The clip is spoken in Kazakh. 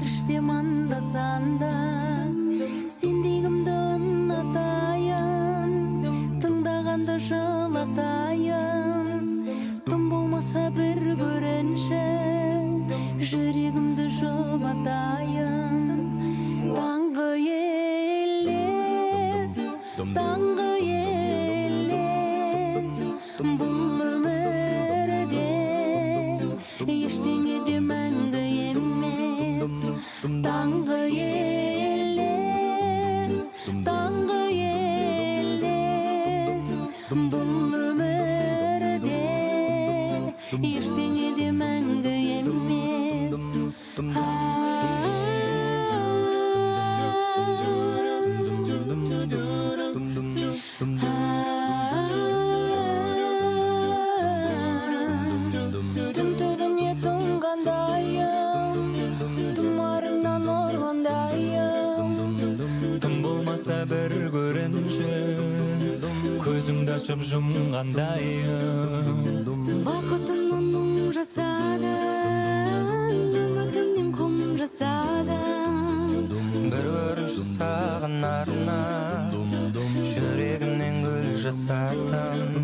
періште мандасанда сендегімді ұнатайын тыңдағанда жылатайын тым болмаса бір көрінші жүрегімді жұбатайын таңғы елес таңғы елес бұл өмірде ештеңе де мәңгі емес таңғы елес таңғы елес бұл өмірде ештеңе де мәңгі емес түн түбіне тұнғандайым тұмарыңнан орғандайым тым болмаса бір көрінші көзімді ашып жұмғандайым бақытымнан мұң жасадым үмітімнен құм жасадым бір көрінші сағынарына жүрегімнен гүл жасадым